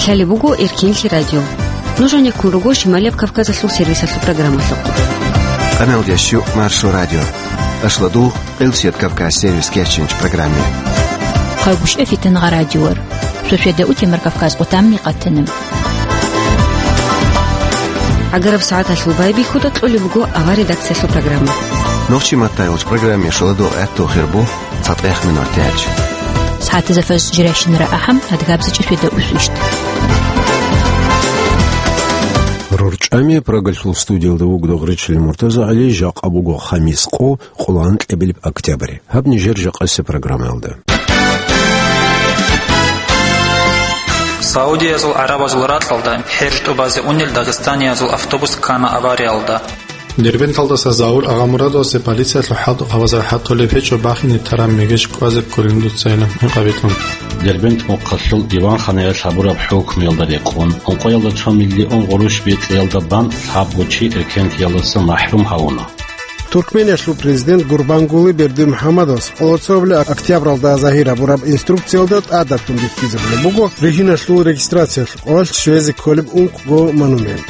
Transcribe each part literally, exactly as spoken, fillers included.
Калхали бугу Иркинли радио. Нужен якун руго Шималия Кавказа слу сервиса слу программа слу. Канал Ящу Маршу радио. Ашладу Элсет Кавказ сервис керченч программе. Хайбуш эфитен га радиор. Шушеда утимер Кавказ утамни каттенем. Агараб саата слу байби худа тлули бугу ава редакция слу программа. Новчи матайлс программе шладу этто хербу цатех минутяч. ساعات زفاز جراشن رأحم هتجابز تشويدا أسوشت. رورجامي برجل студия دوغ دوغريتشل مرتزا علي جاق أبوغو خميس قو قلان قبل بأكتوبر. هبني جرجع قصة برنامج هذا. سعودية زل عرب زل راتلدا حرجت وبازي أونيل داغستانيا زل أفطوبوس كان أفاريالدا. دربن فلدا سزاول أغامرادو سپالیسیا لحد غوازه حتی لفیچ و باخی نترام میگش کوازب کلیندو تساینا مقابلتون. دربن مقصل دیوان خانه شابورا بحکم یلدا دیقون. آنقا یلدا چهار میلیون قروش بیت یلدا بان صحاب بچی ارکند یلدا محروم هاونا. Turkmeniya prezident Gurbanguly Berdimuhamedov Olotsovli oktyabrda Zahira burab instruksiyalarda adatun bitkizibdi. Bugu rejina shu registratsiya ol shvezi kolib unqgo monument.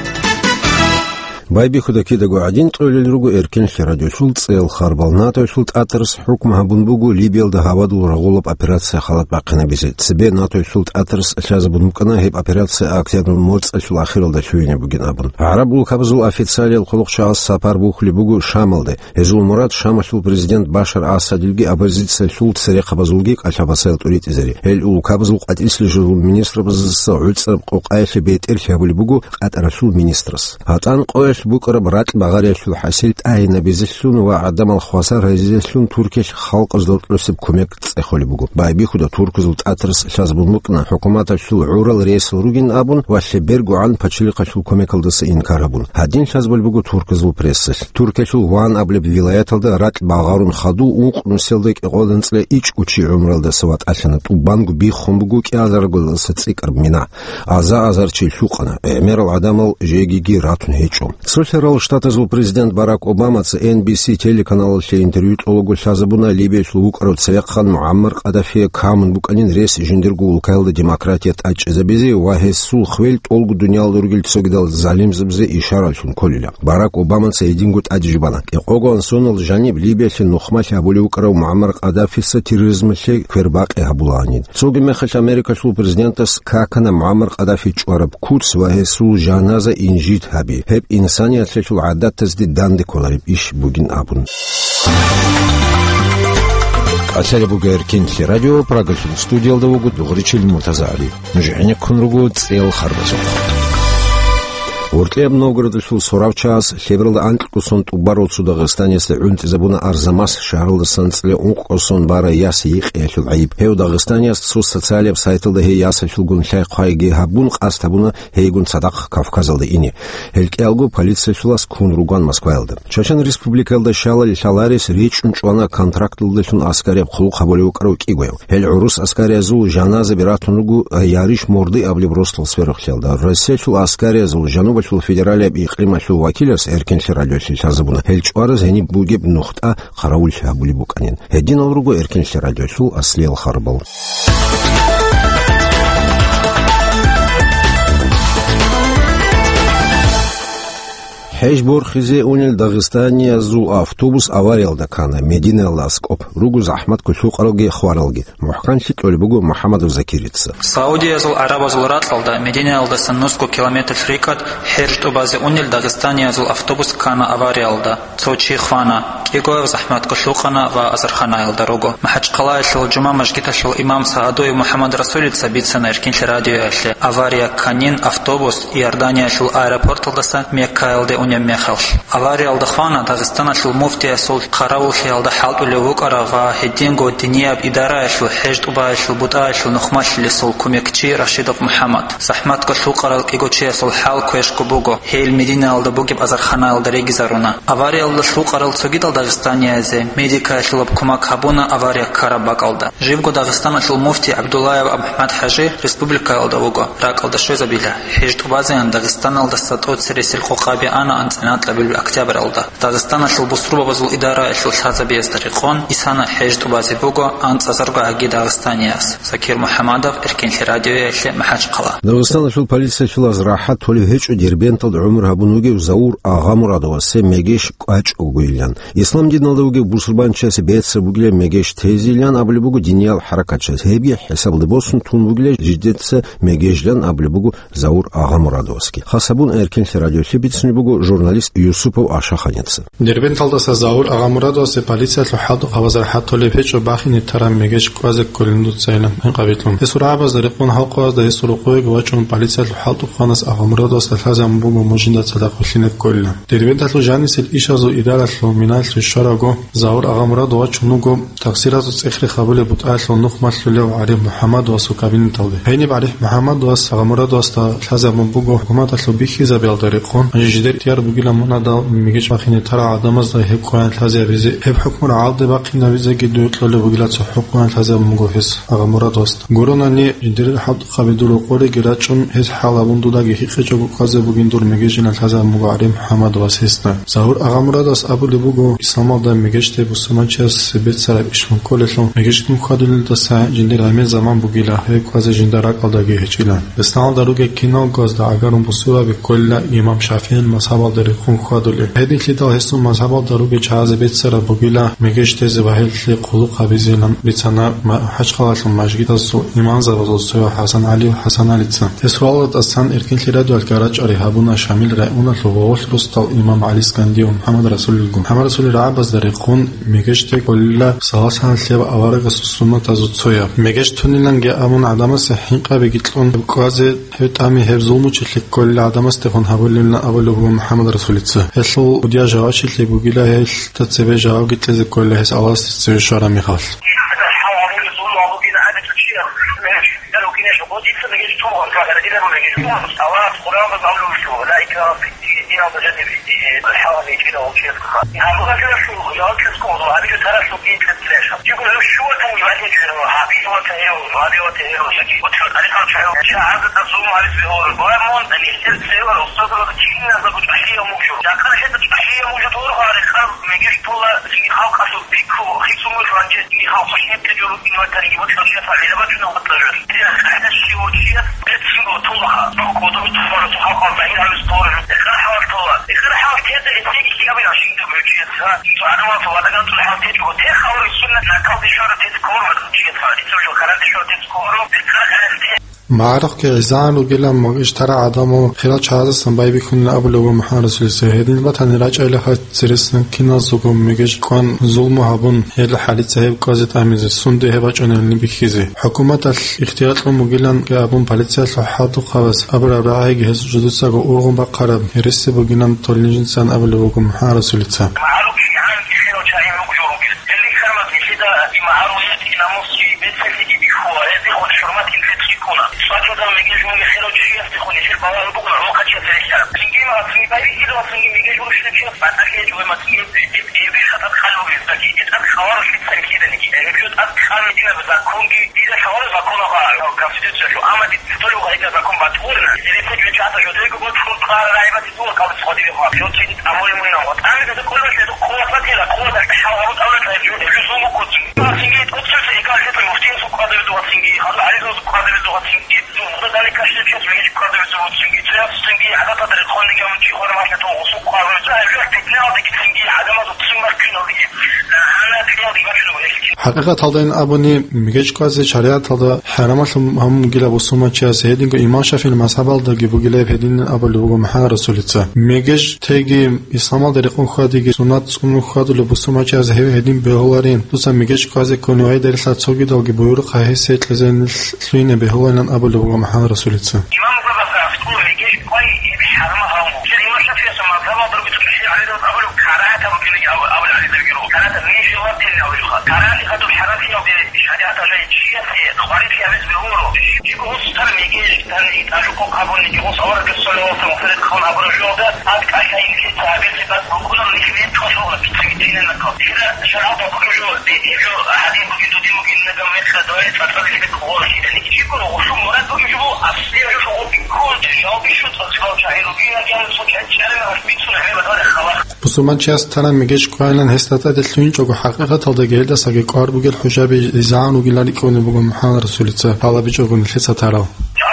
بايبي خداكي دغو عدين طول الرغو اركن شراديو شولت سيل خربالناتو شولت اترس حكم هبونبوغو ليبيال ده هوادو رغولب операция халат бақина бизет себе нато шулт атрс шаз будумкана хеп операция октябрь морц шул ахиралда шуйне бугин абун арабул кабзул официалел хулукшас сапар бухли бугу шамалды эзул мурат шамашул президент башар асадилги оппозиция шулт сере кабзулги кашабасел турит изери эл ул кабзул атисли журул министр бизса уцрб қоқайши бетер шабул бугу атарашул министрс атан қояш بكرة برات بغاري شو حسيت أين بيزشون وعدم الخواسر هزيشون تركيش خلق أزدوت لسب كميك تأخلي بقول باي بيخد ترك زوت أترس شاز بمكنا حكومات شو عورل رئيس روجين أبون وشبرجو عن بتشلق شو كميك الدس إنكار أبون هادين شاز بالبقول ترك زو بريسش تركيش شو وان قبل بولايات الدا رات بغارون خدو وق نسلدك قادن سلا إيش كوشي عمر الدا سوات عشان تبانجو بيخم بقول كي أزار قول ستسيك أربمنا أزا أزار شيء شو قنا أمير العدم جيجي راتون هيشوم Соферал штата зул президент Барак Обама ц эн би си телеканал ше интервью ологу шазабуна Либия шлук рот Савекхан Муаммар Кадафи Камын буканин рес жиндиргу улкайлда демократият ач забези вахесул хвел толгу дунял дургил цогдал залим забзе ишара шун колиля Барак Обама ц эдингут аджибана эгогон сонул жаниб Либия ше нухмаш абули украв Муаммар Кадафи с терроризм ше квербак эхабуланин цоги мехаш Америка шлу президентас какана Муаммар Кадафи чуараб куц вахесул жаназа инжит хаби хеп инсан يتلاشوا العادات تزديد داندي كولاريب إيش بوجين أبون. أسأل بوجير كينتلي راديو براغل في الاستوديو ده وجود لغريش المتزعلي نجعني كن رجود سيل خربزو. ورتلي بنوغرد شو سوراوچاس شيبرل анкусун тубарот Дагестане с унт забуна арзамас шарлда санцле ункусон бара яси ихел айб хев Дагестане с социалев сайтылда хе яса шулгун шай қайги хабун қастабуна хейгун садақ Кавказалда ини хелкелгу полиция шулас кун руган Москвалда Чечен республикалда шалали шаларис реч унчуана контрактылда шун аскарев хулу қаболеу қару кигоев хел урус аскария зу жаназа биратунугу яриш морды аблив ростл сверхлда Россия шул аскария зу жануба شو فدرالي بإقليم شو وكيلس إركن شراليو شازبونا هالشوارز هني بوجب نقطة خراول شابولي بوكانين هدين أورجو إركن شراليو شو أصلي الخربل حيش بورخزي أونيل داغستانيا زو أفطوبوس أواريل دكانا مدينة لاسكوب روجوز أحمد كشوق أرجي خوارلجي محكان شكل لبجو محمد وزكيريتس سعودية زو عرب زو راتلدا مدينة لدا سنوسكو كيلومتر فريكات حرجت وبازي أونيل داغستانيا زو أفطوبوس كانا أواريل توشي خوانا كيجو أحمد كشوقنا وأزرخانا يلدروجو محج قلاش الجمعة مشجت شو إمام سعدوي محمد رسول تثبت سنة إركين شراديو أشلي أواريا كانين أفطوبوس يردانيا شو أيربورت لدا ميكايل دي ميخلش авария алдахвана Дагестана шул муфтия сул қарау хиалда халт улевук арава хединго динияб идара шул хежд уба шул бута шул нухмаш ли сул кумекчи Рашидов Мухаммад Сахмат ка шул қарал кигочи сул хал куешку буго хейл медина алда бугиб азархана алда регизаруна авария алда шул қарал цогид алда Дагестания зе медика шул кумак хабуна авария карабак алда живго Дагестана шул муфти Абдуллаев Абхмад Хажи республика алда буго рак алда шой забиля хежд уба зе Дагестан алда сатот сересил хохаби ана أنت لبل أكتوبر ألدا داغستان شو بستروبة بزول إدارة شو الحازة بيستريقون إسانا حيجت وبازي بوغو أنت سازرغا أجي داغستانياس سكير محمدов إركين راديو يشي محاج قلا داغستان شو البوليسيا شو لازراحة تولي هيج وديربين تلد عمر هابونوغي وزور آغا مرادова سي ميجيش قاچ اوغويلان إسلام دينالدوغي бурсурбанчасы бетсе бугле мегеш тезилян аблибугу диньял харакатчас хеби хесаблы болсун тун бугле жидетсе мегежлян аблибугу Заур Агамурадовский. Хасабун эркен радио хибитсни бугу журналист Юсупов Ашаханец. Дербен талдаса Заур Агамурадовский полиция лухаду хавазархат толефечо бахини тарам мегеш квазек колиндут цайлам қабитлум. Эсурабаз дариқун халқаз да эсурукой гвачун полиция лухаду ханас Агамурадовский хазам бугу мужинда цадақулинет колина. Дербен талу жанисил ишазу идаратлу минал шараго Заур Агамурадов чунуго таксиразу цехри хабуле бутатлу нухматлу ариф Мухаммад васу кабин талде. Хейни бариф Мухаммад вас Агамурадовский хазам бугу حكومة بيخي زبيل طريقون جدير تيار بقول لما ندا ميجش باقي ترى عدم زي هيك كان هذا بيزي هب حكم العرض باقي نبيزي جدول طلع بقول لك حكومة هذا مجهز أغمرة دوست قولنا إني جدير حد خبيدور قولي جراتشون هز حالا بندو دا جهي خجوا قاضي بقين دور ميجش إن هذا مجارم محمد واسيسنا ظهور أغمرة دوست أبو لبوجو إسلام دا ميجش تبو سمانشة سبت سرب إشمن كلهم ميجش مخادل دسا جدير عمل زمان بقول له هيك قاضي جدير قاضي جهي چيلان بس نال داروجي كينا قاضي أجرم بسوا بكل إمام شافعي مذهب داره خون خادله. هدی که تا هستون مذهب دارو که چهارده بیت سر بگیلا میگش تز وحیل خلق خبیزیلم بیتنا حج خالص ماجید از ایمان زبادوستی و حسن علی و حسن علی تن. اسرائیل اصلا ارکین خیرد و الکارج عریهابون شامل رئون لغوال رستال امام علی اسکندی و محمد رسول الله. محمد رسول الله عباس داره خون میگش ت کل ساس هنسلی و آوارق سنت از تویا. میگش تونیلن که امون عدم صحیح قبیلتون بقاضی هتامی هفزومو چلی كل عدم استخون هقول لنا أول هو محمد رسول الله. هسلو وديا جواش اللي بقوله هل تتسبب جواب قلت لك كل هس أواز تتسبب شارع مخال. الحوالي كده وكده يعني هو كده شو يا كسكو هذه ترى شو جيت لتلاش يقول له شو كان يبعث له هذه هو تهيو هذه هو تهيو شكي وتشوف على كان شو شاعر تصوم على الزهور ومن اللي يصير سيور وصوت الكينا ده بتحيه موجود يا كان شيء بتحيه موجود هو على الخر ما يجيش طول في خلق اصل بيكو خيسوم الفرنجي في خلق شيء تجرب انه تري وتشوف شيء على لبس انه متجر هذا الشيء وشيء بتسمو طولها وقوته بتفرط خلق بعيد عن الاسطوره اخر حاول طول اخر حاول كده التيجي قبل عشان تبرجيت ها انا ما فوق انا طول حاول تيجي وتخاور السنه ناقض شرط تذكر شيء فادي تسوي كلام شرط تذكر بالكلام معرق که عزان و گلم مگش ترا آدم و خیلی چهار سنبایی بکنن ابله و محمد رسول الله هدین باتن راج ایله خد سرسن کنا زوگم مگش کان ظلم هبون هل حالیت صاحب کازت تمیز سنده هباج آنلی بخیزه حکومت اختیارات مگلن که ابون پلیسیا صحت و خواص ابر راه جهز جدوسا و اورغم بقرب هرسه بگینن تولنجن سن ابله و محمد رسول الله معرق شیعان کشیو چای مگجورو اللي خرمت میشده معرویت اینا مصری بتفیدی بخواه هذه خود شرمت الفتحی کنه فاكر ميجيش من خير وشيء يفتحون يصير بوال بقول ما قد يصير الشعب تيجي ما تيجي باي كده وتيجي ميجيش وش نشوف بعد كده جو ما تيجي تيجي بخطر خلوا يستكي إذا الخوار في السنة كده نجي يعني بيوت أدخل مدينة بتكون إذا الخوار بكون قال أو كافيت شو أما تقولوا هيدا بكون بتقولنا إذا تيجي جاتا شو تيجي بقول تقول قال رايبة تقول قال تقولي خلاص شو تيجي أمور منه وأنا إذا كل شيء قوة فتيلة قوة الحوار أول شيء يجون يجوزوا كوتين ما تيجي تقول شيء قال هذا المفتين سوق هذا بدو تيجي هذا عليه سوق هذا بدو تيجي ذلك الشيء شو ميجي قادر يسوي تيجي تيجي على قدر الخون اللي قام تيجي ولا ما شفته وسوق قارن جاي في تكنيك تيجي على ما تسمع كنا دي أنا تكنيك ما شنو حقیقت هالدین ابونی میگه کازی شریعت هالدا حرامش هم گیلا بسوم چه از هدین که ایمان شافی المذهب هالدا گیبو گیلا هدین ابولو و محمد رسول الله میگه تیگی اسلام در خون خودی که سنت سنت خود لو بسوم چه از هدین به هوارین دوست میگه کازی کنوی در سات سوگی داگی بویر خواهی سیت لزن سوین به هوارین ابولو و محمد رسول الله ایمان بابا فافتور میگه کوی حرام هم چه ایمان شافی المذهب هالدا رو بتوشی علی دو ابولو کارات هم کنی او اول علی دو کارات میشه وقت نوجو کارات خدو حرام شریعت جای چیه خواری که از به اون رو چیکو مستر میگه تاني يتعلقوا قبل نجوم صور كسلوا في مفرد خون عبر الجودة هذا كأي يمكن تعبير سبب كل النشمين تخشوا في تجدين النقاط هنا شرعوا بكرجو بيجو أحدين بيجو دي ممكن نجم يدخل دوائر فترة اللي بتقول شيء اللي يجيبوا وشو مراد بيجوا أصلي يشوفوا بيكون تشاو بيشوت أصحاب شاهدوا بيها جالس صوت شارع بيتسون عليه بدون خلاص بسومان چیست تنم میگهش قایلن هستت دلتوین چگو حقیقت هل دگیل دست اگه کار بگل حجاب زعان و گلاری کنه بگو محمد رسولیت حالا بیچگو نفس ترا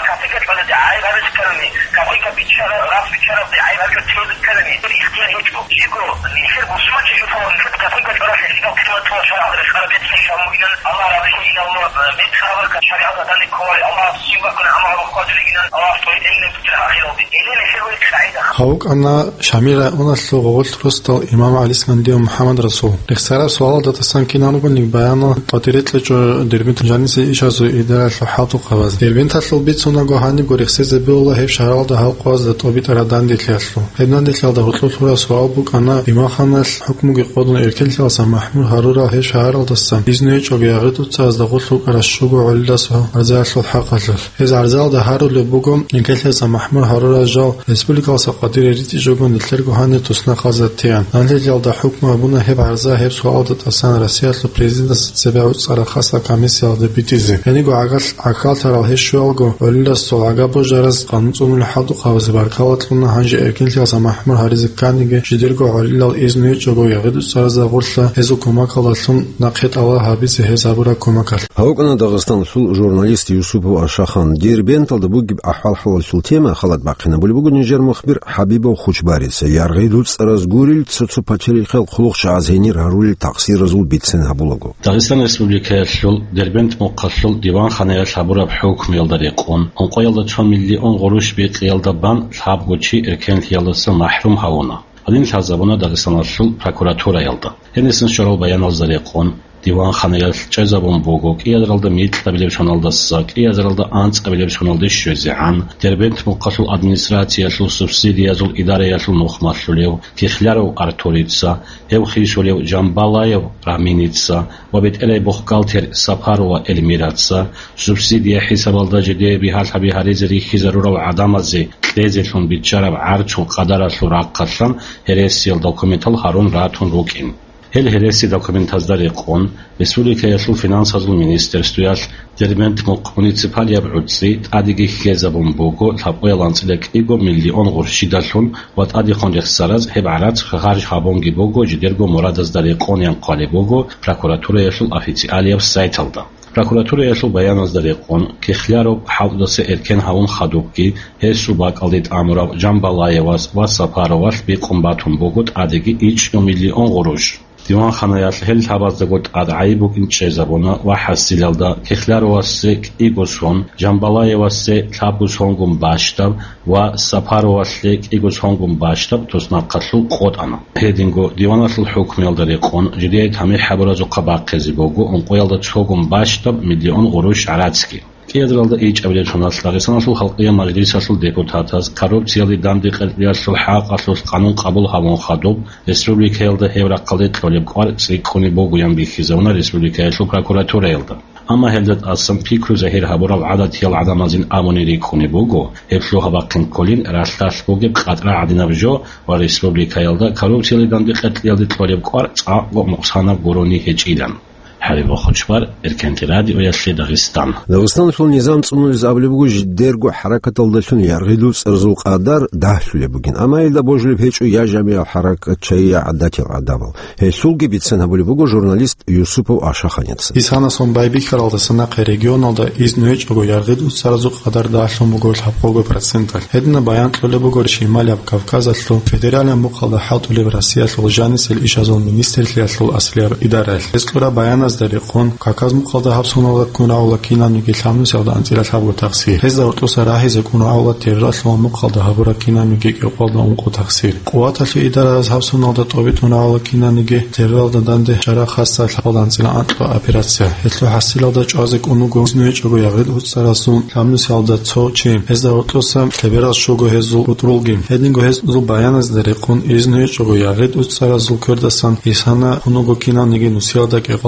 هاوك أنا شاميرة أنا سلوغول ترستو إمام علي سكندي ومحمد رسول لخسارة سؤال ده تسان كنا نقول نبيانه قطرت لجو دربين تجانيس إيش أزو إدارة الحاط وقواز دربين تطلو بيت سونا جوهاني بوريخسي زبي الله هيف شهر ده هالقواز ده طبيت ردان ديتلاسلو هدنا ديتلا ده هطلو ثورة سؤال بوك أنا إمام خان الحكم جقودن إركل تلاسا محمود هارورا هيف شهر ده السام إذن يجو بيعرض وتساز ده غطلو كرشوجو على سه عزالسو الحق أصل إذا عزال ده هارو لبوجم إركل تلاسا محمود هارورا جو رسبوليكا سقطير ريتي جوجون دلترجو هاني توسنا قازتيان نالجال ده حكم أبونا هب عرضه هب سؤال ده تسان رسيات لبريزيدنت سبعة صار خاصة كميسيا ده بيتيزي يعني جو عقل عقل ترى هالشغل جو ولا الصلاة جو جرس قانون الحد وقواز بركات لنا هنج إركل تلاسا محمود هاريز كانيجي جديرجو على الإذن جو يعيد صار زغولة هزو كماك الله نقيت الله هابيس هزابورا كماك هاوك أنا داغستان سول جورناليست يوسف أشاخان ديربين تلدبوج أحوال حول سلطيمة خلت باقينا بولبوج نيجر مخبر حبيبه وخوشباريس يارغيدوس رازغوريل تسوتسو باتشري خل خلوق شازيني رارولي تقصير رزول بيتسن هابولوغو داغستان ريسبوبليكا شول ديربنت مقصل ديوان خانيا شابورا بحكم يلدر يقون انقو يلدر چون مليون غروش بيت يلدر بان شابوچي اركنت يلدر محروم هاونا هذين شازابونا داغستان شول بروكوراتورا يلدر هنسن شرول بيان الزر يقون ديوان خانيا چزابون بوغوك يادرالدا ميتلا بيلشونالدا ساك يادرالدا انس بيلشونالدا شوزعان ديربنت مقصل ادمنستراتسيا شول سبسيديا شول اداره شول نوخماشليو تيخلارو ارتوريتسا هو خيشوليو جامبالايو رامينيتسا وبيت الي بوخكالتر سابارو اليميراتسا سبسيديا حسابالدا جدي بحال حبي هاريزري خيزرورو عدامازي ليزلون بيتشارب عارچون قدراشلو راقشان هريسيل دوكومنتال هارون راتون روكين هل هرسي دوكومنتازدار يقون رسوليكا يشل فينانسازل مينيسترستويال ديرمنت مونيسيبال يبعوتسي اديغي خيزابون بوغو لابويا لانسلك ايغو مليون غورشيدالون وات ادي خونجخ ساراز هبعرات خارج خابونغي بوغو جديرغو مرادازدار يقون ينقالي بوغو بروكوراتورا يشل افيتسياليا سايتالدا بروكوراتورا يشل بيان ازدار يقون كخلارو حاولدس اركن هاون خادوبكي هسو باقالديت امورا جامبالايواس واسابارواش بيقومباتون بوغوت اديغي ايش مليون غروش ديوان خانيات هل تابازدگوت ادعيبوك انچزابونا وحسيلالدا كخلار واسك ايغوسون جامبالاي واسك تابوسونگوم باشتاب و سپار واسك ايغوسونگوم باشتاب توسنا قتلو قود انا هيدينگو ديوان اصل حكم يلدر يقون جديد همي حبرازو قباقزي بوغو انقو يلدا چوگوم باشتاب مليون غروش عراتسكي كيدرالدا ايج ابليل شوناس لاغيسان اصل خلقية مجلس اصل ديبوتاتاز كاروبسيالي داندي قلبي اصل حاق اصل قانون قبول هاون خادوب ريسبوبليكا يلدا هيورا قلدت لوليب قوار سيكوني بوغويان بيخيزونا ريسبوبليكا يشو بروكوراتورا يلدا اما هلدت اصلا بيكرو زهير هابورا عدد يل عدمازين اموني ريكوني بوغو هفلو هباقين كولين راستاش بوغي بقطرا عدنا بجو وريسبوبليكا يلدا كاروبسيالي داندي قلبي لوليب قوار تعاقو مقصانا بوروني هجيدان حبيب خوشبار إركنتي راديو يشلي داغستان داغستان شول نظام صنو زابلبوغو جديرغو حركة الدشون يرغيدوس ارزو قادر داهشو لبوغين اما يلدا بوجلي بهيچو يا جميع حركة چايا عداتي العدامل هيسولغي بيتسن هبولبوغو جورناليست يوسف أشاخانيتس إسانا صن بايبي كرالدا سناق ريجيونالدا إزنويچ أغو يرغيدوس ارزو قادر داهشو مغول حبوغو برسنتال هدنا بيان لبوغو شمالي بكافكاز اصلو فيدراليا مقالة حاطو لبراسيا الجانس الإشازون مينيستر الأصل أصليار إدارة اسكورا بيان داريقون كاكاز مقالة حبسونا لكون أولا كينا نيجي الحمد سيدا أنزيلات حبو تقصير هزا ورطوسا راهز يكون أولا تيرات لون مقالة حبورا كينا نيجي يقال أنقو تقصير قوات الإدارة از حبسونا دا طوبتون أولا كينا نيجي تيرات دانده جرا خاصة الحبال أنزيلا أنتبا أبيراتسيا هتلو حسيلا دا جازك أنوغو زنويج أغو يغيد هتسراسون الحمد سيدا تو چيم هزا ورطوسا تبيرات شوغو هزو وطرولغيم هدنغو هزو بيان از داريقون إزنويج أغو يغيد هتسراسون كردسان إسانا أنوغو كينا نيجي نسيادا كيقال حبو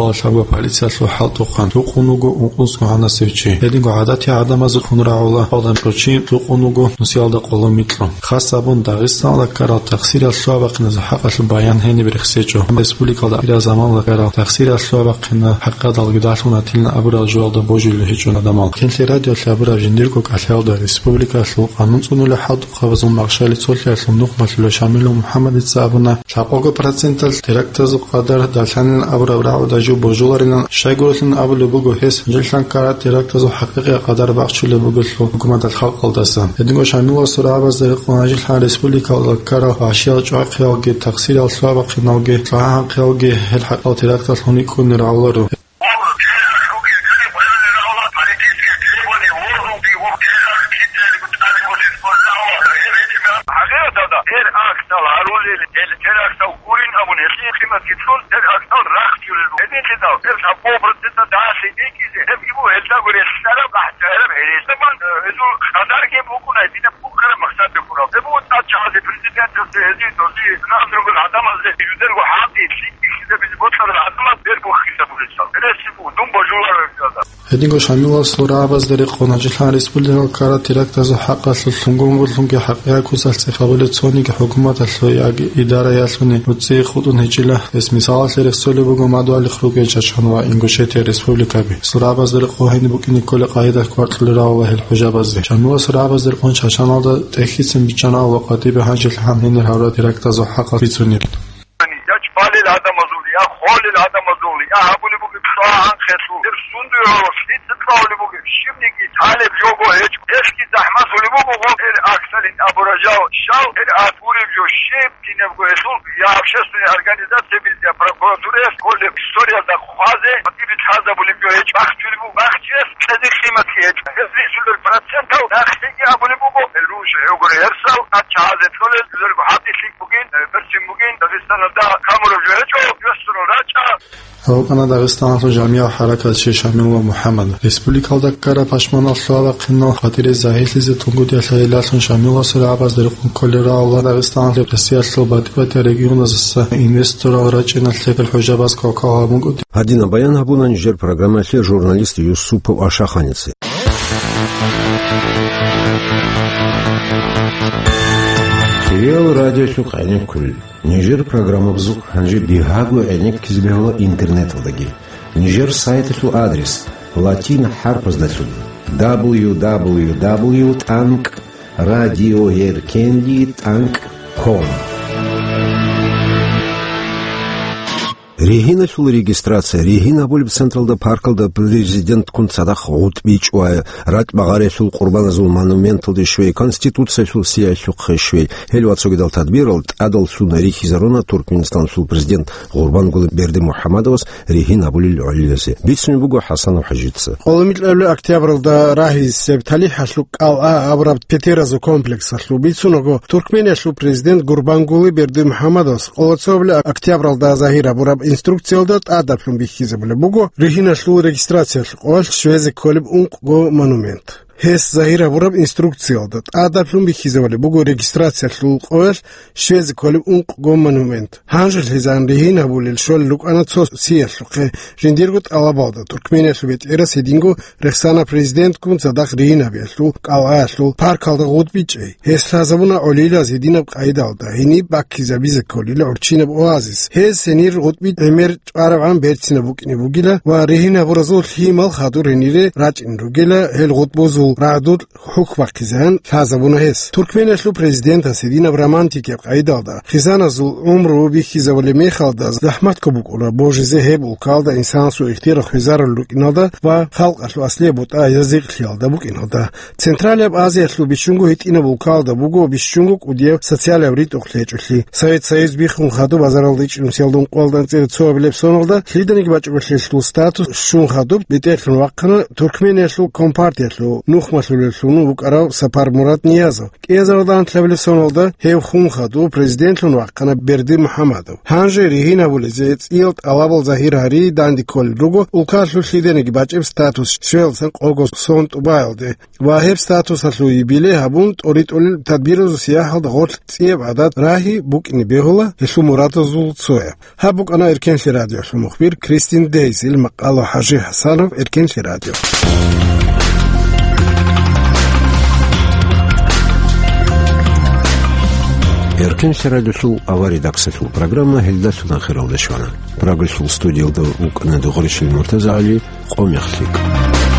بوجو полиция لو حالتو خان تو قونوجو اونقونس كهانا سيفچي هدينگو عادتي عدم از خونراولا آدم پروچي تو قونوجو نسيالدا قولوميتلو خاصابون داغستان لا كارا تقصير الشوابق نز حق البيان هني برخسيچو ريسبوليكا دا زمان لا كارا تقصير الشوابق حق دالگداشونا تيلنا ابرا جوالدا بوجيلو هيچونا دمال كنتي راديو لابرا جنديركو كاتلاودا ريسبوليكا لو قانون سونو لحد قوزون مارشال سوليا سونو مثل شامل محمد صابونا شاقوغو процентал терактазу قدر دالشان ابرا براو داجو بوجولارين شايغورسن ابلو بوغو هيس جلشان كارا терактазу حقيقي قدر باخچولو بوغو حكومت الخلق قلدسان هدينگو شامل سورا باز قوناجل ريسبوليكا كارا اشياء جاقيوغي تقصير السوابق نوغي صحان قيوغي الحق تراكتاس هوني كون راولو هدينگو شامل سورا باز در قوناجل ريسبوليكا كارا تراكتاز حق سلسونگو لونگي حقيا كوسال سفابل تسوني حكومت السويا اداره ياسوني وتسي خودون هجلا اس مثال سرسول بوغو مادوال خروج چچانوا انگوشت ريسبوليكا بي سورا باز در قوهين بوكني كل قاعده كوارتل راو الحجاب باز شامل سورا باز در قون چچانوا تخيسن بيچانا وقتي به هجل همين هاورا تراكتاز حق بيتوني ياچ بالي الادم مزوليا خول الادم مزوليا هابولي بوغو صاحن خسو درسوندو روسيت تراولي بوغو شيمنيكي طالب جوغو هيچ اسكي زحمت ولي بوغو الاكثر ابرجاو شاو الاتوري جو شيب تينبو اسول يا общественная организация بيزيا прокуратура كل история دا خوازه اتي بتحاسب ولي بيو هيچ وقت ولي بوغو بخچس كذي قيمت هيچ هذي سول البرسنت او داخلي ابولي بوغو الروش يوغو يرسل اتشازه كل زرغو حدي فيك بوغين برسم بوغين داغستان دا كامرو جوهچو يسترو راچا او انا داغستان تو جامعه حرکت شامل و محمد ريسبوليكا دا كارا پشمان سواب قنو خاطر زاهيل ز تونگو دي خيلاتون شامل و سرا باز در كولرا و داغستان له سياسه باتبات ريجيون از انوستور راچن الثقل حجاب از كوكا مونگو هدينا بيان هبونا نيجر программа ше журналист Юсупов Ашаханицы Сериал радио шукайник кул. Нижер программа бзук ханжи бихагу эник кизбегла интернет-вдаги. Нижер сайт шу адрес латина харпас дасу дабл ю дабл ю дабл ю точка танк радиоеркенди точка ком. Регина шул регистрация. Регина bo'lib Централда паркалда президент кун садах гут бичуа рат багаре шул курбан азул монументалды швей конституция шул сия шук швей. Хелвацоги дал тадбирал адал шул рихизарона Туркменистан шул президент Гурбангулы берди Мухаммадовс Регина bo'lib улисе. Бисми буго Хасанов хажитса. Олмитлевле октябрда рахис септали хашлук ал абраб петеразу комплекс шул бисуного Туркмения шул президент Гурбангулы берди Мухаммадовс. Олцовле октябрда захира бураб инструкциялдат адаплум бихизабуле буго регина шлу регистрация ol швезе колиб унго монумент Хес захира бураб инструкциялдат адаплум бихизабуле буго регистрация шлу ol швезе колиб унго монумент ханжел хизан регина булел шол лук анацо сияшлуке жиндиргут алабалда Туркмения швет эра сединго рехсана президент кун задах регина белу калашлу паркалда гудбичей хес хазабуна олила зидина қайдалда ини бакизабизе колила орчина оазис хес сенир гудби эмер арабан бертсина букини бугила ва регина буразул химал хадур енире рачин ругила хел гудбозу радуд хуква кизан хазабуна хес Туркмения шлу президент седина романтики қайдалда хизан азул умру бихизавле мехалда захмат кобукула божизе хебул калда инсан су ихтира хизар лукиналда ва халқ ашлу асле бута язик хиалда букиналда Центральная Азия шлу бишунгу хитина булкалда буго бишунгу кудия социаль аврит охлечули Совет Союз бихун хаду базаралды чунсялдун қолдан цер цоблеп сонолда лидерник бачушлу статус шун хаду бетер ваққана Туркмения шлу компартия шлу ნუხმასულელსუნუ უკარავ საფარ მურატ ნიაზო კიაზავდან თლებლესონოლდა ჰევხუნხადუ პრეზიდენტლუნ ვაყანა ბერდი მუჰამადო ჰანჟერი ჰინაბულეზე წილტ ალაბალ ზაჰირარი დანდიკოლ როგო უკარშულ შიდენიგი ბაჭებს სტატუს შველსან ყოგოს სონტუბაილდე ვაჰებ სტატუს ასუიბილე ჰაბუნ ტორიტოლ თადბიროზ სიაჰალ ღორ წიებადა რაჰი ბუკინი ბეჰოლა ესუ მურატო ზულცოე ჰაბუკანა ერკენში რადიო შემოხბირ კრისტინ დეიზილ მაყალო ჰაჟი ჰასანოვ ერკენში რადიო Erkenci radyosul avari daksetul programma helda sudan xeravda şwana. Progresul studiyalda ukna doğru şil Murtaza Ali, qom yaxlik.